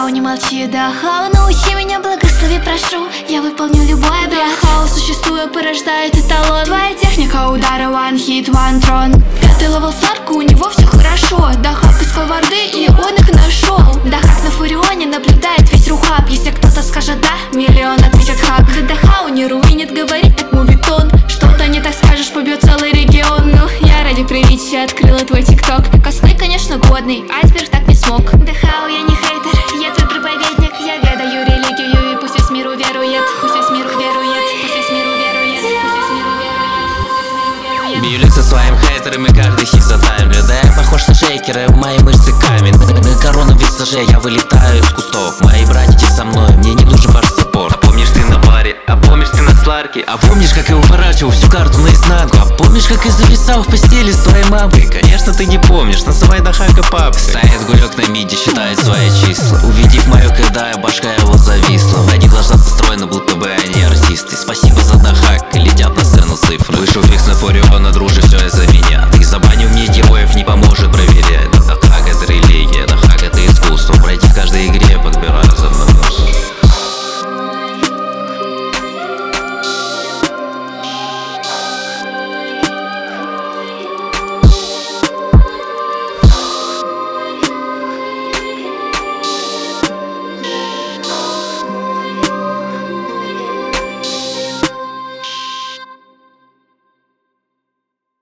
Дахау, не молчи, Дахау, научи меня, благослови, прошу. Я выполню любой обряд. Дахау, существуя, порождает эталон. Твоя техника удара, one hit, one throne. 5-й левел Сларка, у него все хорошо. Дахак искал варды, и он их нашел. Дахак на Фурионе наблюдает весь рухаб. Если кто-то скажет да, миллион ответит хак. Да Дахау не руинит, говорит так мувитон. Что-то не так скажешь, побьет целый регион. Ну, я ради приличия открыла твой тикток. Косплей, конечно, годный, айсберг так не смог. Дахау, я не хейтер, я твой проповедник. Я ведаю религию, и пусть весь мир уверует. Пусть весь мир уверует, пусть весь мир уверует, пусть весь мир уверует. Бью лица своим хейтерам, и каждый хит затаймлю. Да я похож на шейкеры, мои мышцы камень. На корону висаже, я вылетаю из кустов. Мои братья со мной, мне не нужен ваш саппорт. А помнишь ты на баре, а помнишь ты на Сларке? А помнишь, как я уворачивал всю карту наизнанку? А помнишь, как я зависал в постели с твоей мамой? Конечно, ты не помнишь, называй Дахака папкой. Стоит гулек на миде, считает свои числа. Увидев мою кайдаю, башка его зависла. Они глаза застроены, будто бы они артисты. Спасибо за Дахак, летят на сцену цифры. Вышел фикс на Фуриона, дружи, все из-за меня.